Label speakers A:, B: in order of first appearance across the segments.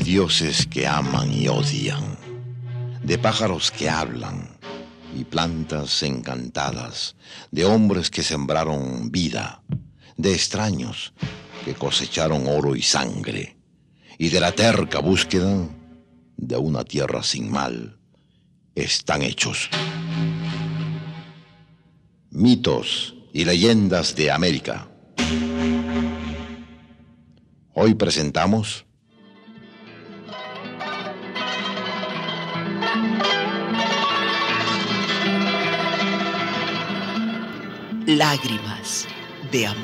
A: dioses que aman y odian, de pájaros que hablan y plantas encantadas, de hombres que sembraron vida, de extraños que cosecharon oro y sangre, y de la terca búsqueda de una tierra sin mal, están hechos. Mitos y leyendas de América. Hoy presentamos
B: Lágrimas de amor.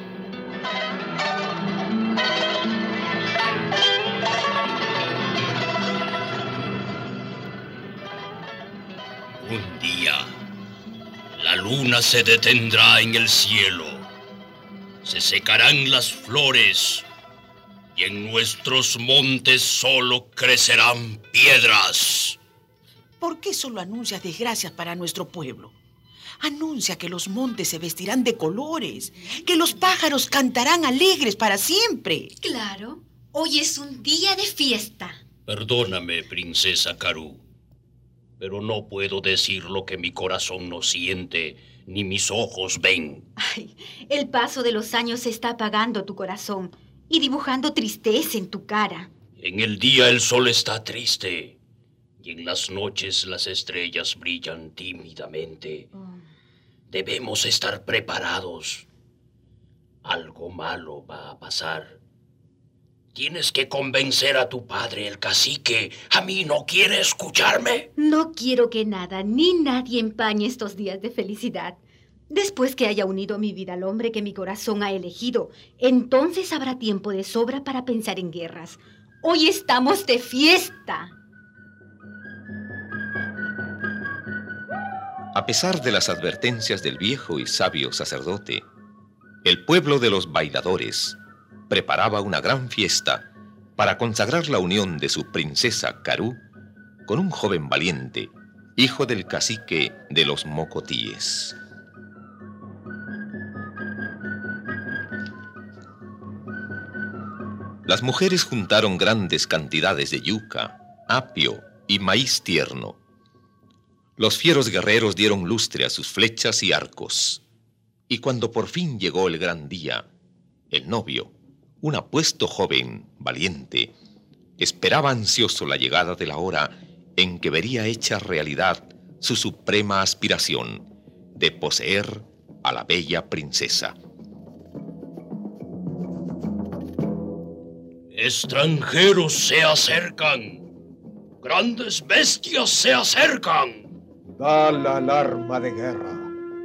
C: Un día, la luna se detendrá en el cielo, se secarán las flores y en nuestros montes solo crecerán piedras.
B: ¿Por qué solo anuncias desgracias para nuestro pueblo? Anuncia que los montes se vestirán de colores, que los pájaros cantarán alegres para siempre.
D: Claro, hoy es un día de fiesta.
C: Perdóname, princesa Karú, pero no puedo decir lo que mi corazón no siente, ni mis ojos ven.
D: Ay, el paso de los años está apagando tu corazón y dibujando tristeza en tu cara.
C: En el día el sol está triste y en las noches las estrellas brillan tímidamente. Debemos estar preparados. Algo malo va a pasar. Tienes que convencer a tu padre, el cacique. ¿A mí no quiere escucharme?
D: No quiero que nada ni nadie empañe estos días de felicidad. Después que haya unido mi vida al hombre que mi corazón ha elegido, entonces habrá tiempo de sobra para pensar en guerras. Hoy estamos de fiesta.
E: A pesar de las advertencias del viejo y sabio sacerdote, el pueblo de los bailadores preparaba una gran fiesta para consagrar la unión de su princesa Karú con un joven valiente, hijo del cacique de los Mocotíes. Las mujeres juntaron grandes cantidades de yuca, apio y maíz tierno. Los fieros guerreros dieron lustre a sus flechas y arcos. Y cuando por fin llegó el gran día, el novio, un apuesto joven, valiente, esperaba ansioso la llegada de la hora en que vería hecha realidad su suprema aspiración de poseer a la bella princesa.
C: Extranjeros se acercan. Grandes bestias se acercan.
F: Da la alarma de guerra.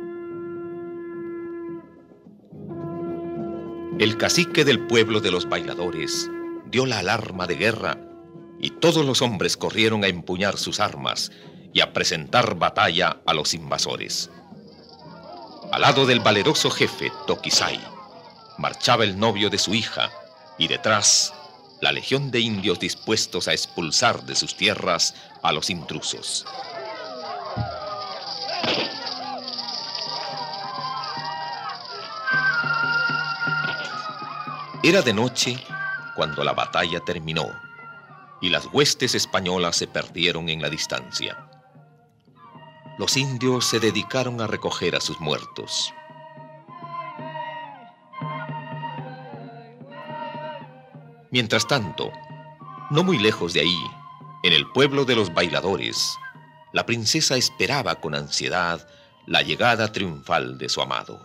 E: El cacique del pueblo de los bailadores dio la alarma de guerra y todos los hombres corrieron a empuñar sus armas y a presentar batalla a los invasores. Al lado del valeroso jefe Toquisay marchaba el novio de su hija y detrás la legión de indios dispuestos a expulsar de sus tierras a los intrusos. Era de noche cuando la batalla terminó y las huestes españolas se perdieron en la distancia. Los indios se dedicaron a recoger a sus muertos. Mientras tanto, no muy lejos de ahí, en el pueblo de los bailadores, la princesa esperaba con ansiedad la llegada triunfal de su amado.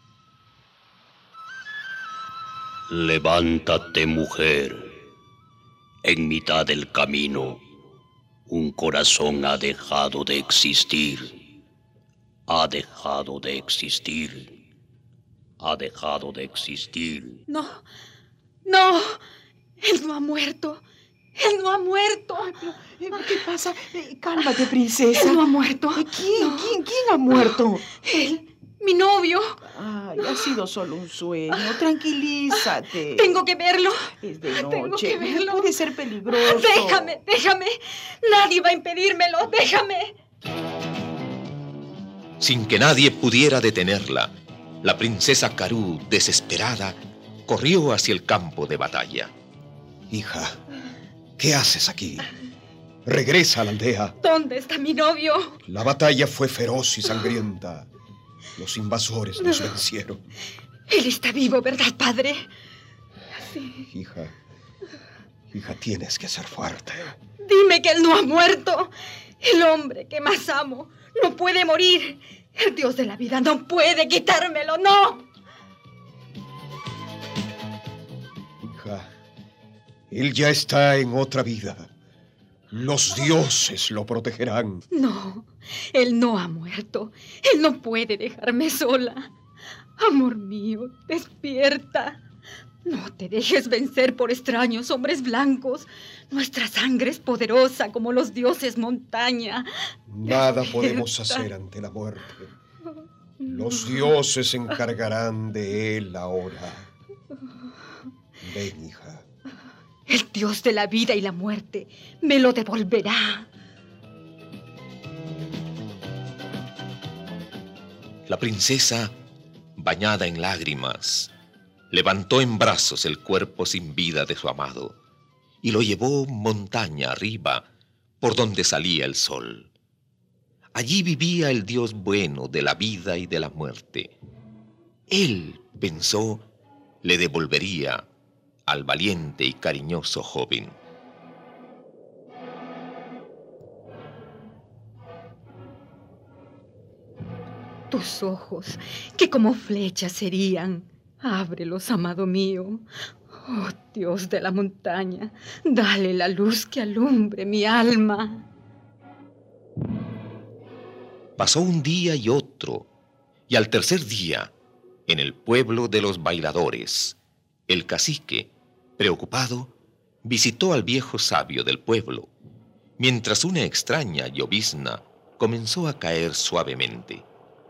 C: Levántate, mujer. En mitad del camino, un corazón ha dejado de existir. Ha dejado de existir. Ha dejado de existir.
D: No, no, él no ha muerto. Él no ha muerto.
B: ¿Qué pasa? Cálmate, princesa.
D: Él no ha muerto.
B: ¿Quién ha muerto?
D: Él, mi novio.
B: Ay, ha sido solo un sueño. Tranquilízate.
D: Tengo que verlo.
B: Es de noche.
D: Tengo que verlo.
B: Puede ser peligroso.
D: Déjame. Nadie va a impedírmelo. Déjame.
E: Sin que nadie pudiera detenerla, la princesa Karú, desesperada, corrió hacia el campo de batalla.
F: Hija, ¿Qué haces aquí? Regresa a la aldea.
D: ¿Dónde está mi novio?
F: La batalla fue feroz y sangrienta. Los invasores nos vencieron.
D: Él está vivo, ¿verdad, padre? Sí.
F: Hija, tienes que ser fuerte.
D: Dime que él no ha muerto. El hombre que más amo no puede morir. El Dios de la vida no puede quitármelo, no.
F: Hija, él ya está en otra vida. Los dioses lo protegerán.
D: No, él no ha muerto. Él no puede dejarme sola. Amor mío, despierta. No te dejes vencer por extraños hombres blancos. Nuestra sangre es poderosa como los dioses montaña.
F: Nada podemos hacer ante la muerte. Los dioses se encargarán de él ahora. Ven, hija.
D: El Dios de la vida y la muerte me lo devolverá.
E: La princesa, bañada en lágrimas, levantó en brazos el cuerpo sin vida de su amado y lo llevó montaña arriba, por donde salía el sol. Allí vivía el Dios bueno de la vida y de la muerte. Él, pensó, le devolvería al valiente y cariñoso joven.
D: Tus ojos, que como flechas serían, ábrelos, amado mío. Oh, Dios de la montaña, dale la luz que alumbre mi alma.
E: Pasó un día y otro, y al tercer día, en el pueblo de los bailadores, el cacique, preocupado, visitó al viejo sabio del pueblo, mientras una extraña llovizna comenzó a caer suavemente.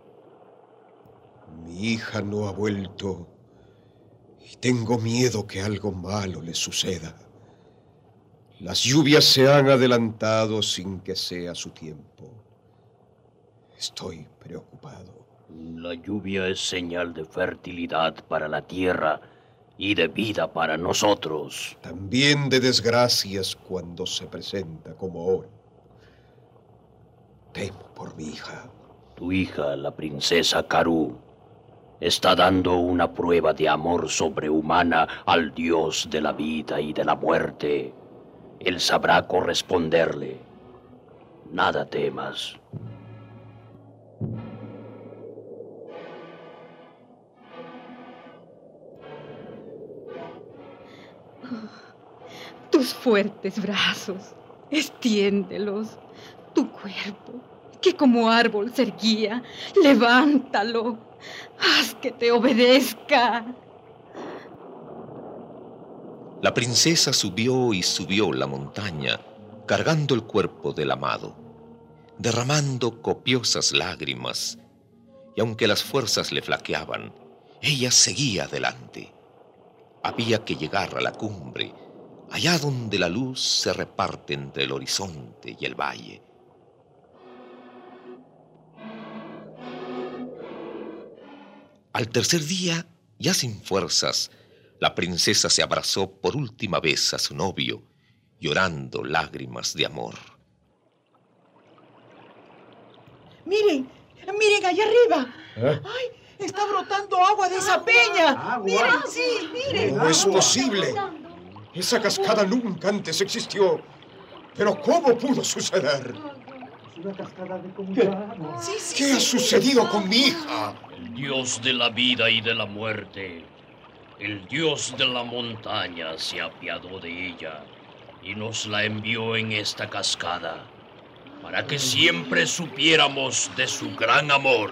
F: Mi hija no ha vuelto y tengo miedo que algo malo le suceda. Las lluvias se han adelantado sin que sea su tiempo. Estoy preocupado.
C: La lluvia es señal de fertilidad para la tierra y de vida para nosotros.
F: También de desgracias cuando se presenta como ahora. Temo por mi hija.
C: Tu hija, la princesa Karú, está dando una prueba de amor sobrehumana al Dios de la vida y de la muerte. Él sabrá corresponderle. Nada temas.
D: Tus fuertes brazos, extiéndelos. Tu cuerpo, que como árbol se erguía, levántalo. Haz que te obedezca.
E: La princesa subió y subió la montaña, cargando el cuerpo del amado, derramando copiosas lágrimas, y aunque las fuerzas le flaqueaban, ella seguía adelante. Había que llegar a la cumbre, allá donde la luz se reparte entre el horizonte y el valle. Al tercer día, ya sin fuerzas, la princesa se abrazó por última vez a su novio, llorando lágrimas de amor.
B: Miren, miren allá arriba.
F: ¿Eh?
B: ¡Ay! Está brotando agua de esa peña. Miren, sí, miren.
F: No es posible. Esa cascada nunca antes existió. Pero ¿cómo pudo suceder? ¿Qué ha sucedido con mi hija?
C: El Dios de la vida y de la muerte, el Dios de la montaña se apiadó de ella y nos la envió en esta cascada para que siempre supiéramos de su gran amor.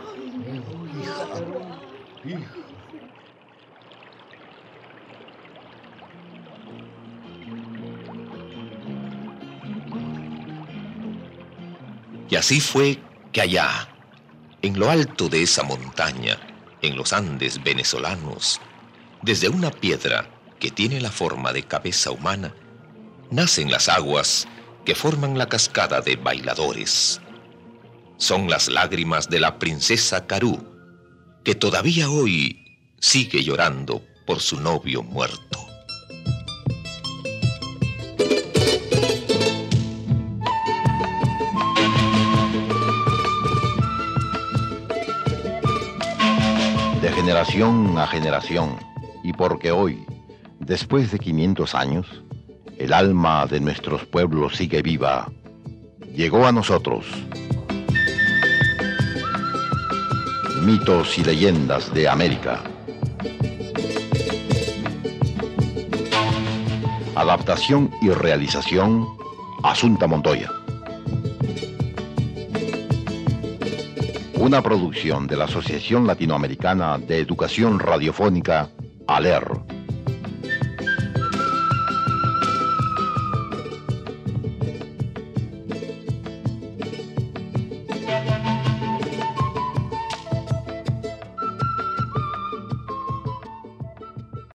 F: Hija.
E: Y así fue que allá, en lo alto de esa montaña, en los Andes venezolanos, desde una piedra que tiene la forma de cabeza humana, nacen las aguas que forman la cascada de bailadores. Son las lágrimas de la princesa Karú, que todavía hoy sigue llorando por su novio muerto.
A: de generación a generación, y porque hoy, después de 500 años, el alma de nuestros pueblos sigue viva, llegó a nosotros. Mitos y leyendas de América. Adaptación y realización, Asunta Montoya. Una producción de la Asociación Latinoamericana de Educación Radiofónica, ALER.